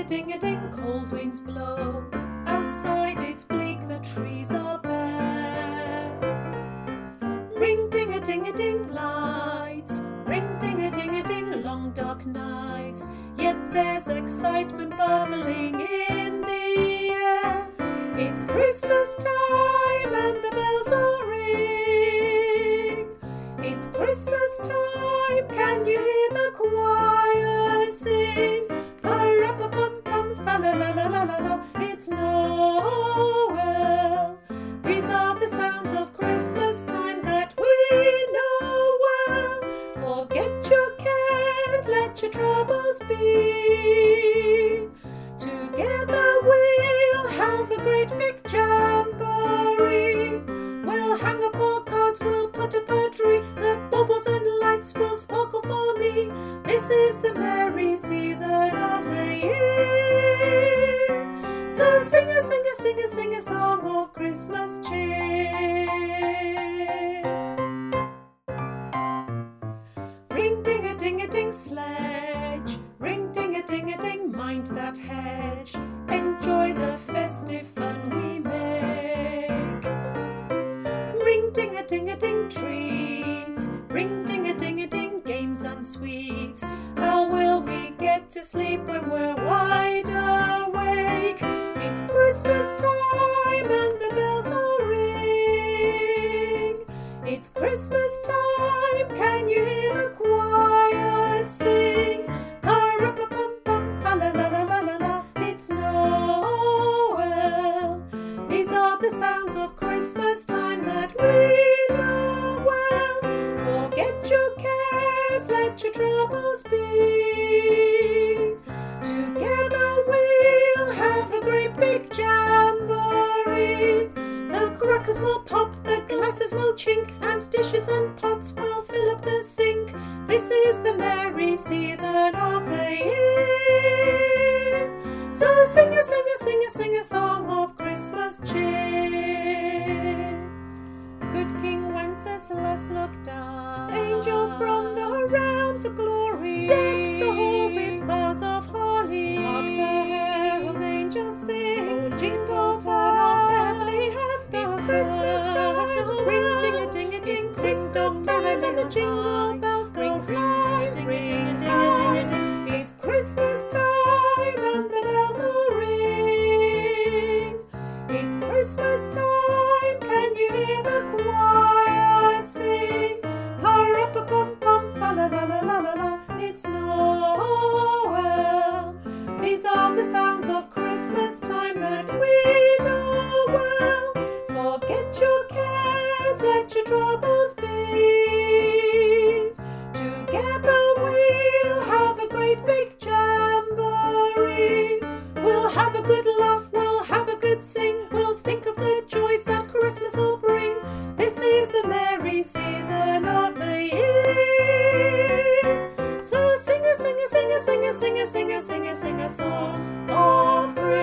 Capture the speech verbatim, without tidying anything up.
Ring-a-ding-a-ding, cold winds blow. Outside it's bleak, the trees are bare. Ring-ding-a-ding-a-ding, lights. Ring-ding-a-ding-a-ding, long dark nights. Yet there's excitement bubbling in the air. It's Christmas time and the bells are ring. It's Christmas time, can you hear the choir sing? Pa-ra-pa-pum-pum, fa-la-la-la-la-la-la. It's Noel. These are the sounds of Christmas time that we know well. Forget your cares, let your troubles be. Together we'll have a great big jamboree. We'll hang up our cards, we'll put up a tree. The bubbles and lights will sparkle for me. This is the merry season of the year. So sing a, sing a, sing a, sing a song of Christmas cheer. Ring-ding-a-ding-a-ding, sledge. Ring-ding-a-ding-a-ding, mind that hedge. Enjoy the festive fun we make. Ring-ding-a-ding-a-ding, treats. Ring-ding-a-ding-a-ding, games and sweets. How will we get to sleep when we're wide awake? It's Christmas time and the bells are ring. It's Christmas time, can you hear the choir sing? Pa-ra-pa-pum-pum, fa-la-la-la-la-la-la. It's Noel. These are the sounds of Christmas time that we know well. Forget your cares, let your troubles be. Together we'll have a great big jamboree. The crackers will pop, the glasses will chink, and dishes and pots will fill up the sink. This is the merry season of the year. So sing a, sing a, sing a, sing a song of Christmas cheer. Good King Wenceslas looked down. Angels from the realms of glory deck the hall with boughs of holly. Hark the herald angels sing. Oh, jingle bell of Bethlehem, it's Christmas time. Ring-ding-a-ding-a-ding, it's Christmas time, and the jingle bells go high. Ring-a-ding-a-ding-a-ding, it's Christmas time, and the bells all ring. It's Christmas time, can you hear the choir sing? Pa-ra-pa-pum-pum, fa-la-la-la-la-la-la. It's Noel. These are the sounds of Christmas time that we know well. Forget your cares, let your troubles be. Together we'll have a great big jamboree. We'll have a good laugh, we'll have a good sing. We'll think of the joys that Christmas will bring. This is the merry season of the year. So sing a, sing a, sing a, sing a, sing a, sing a, sing a, sing a song of Christmas.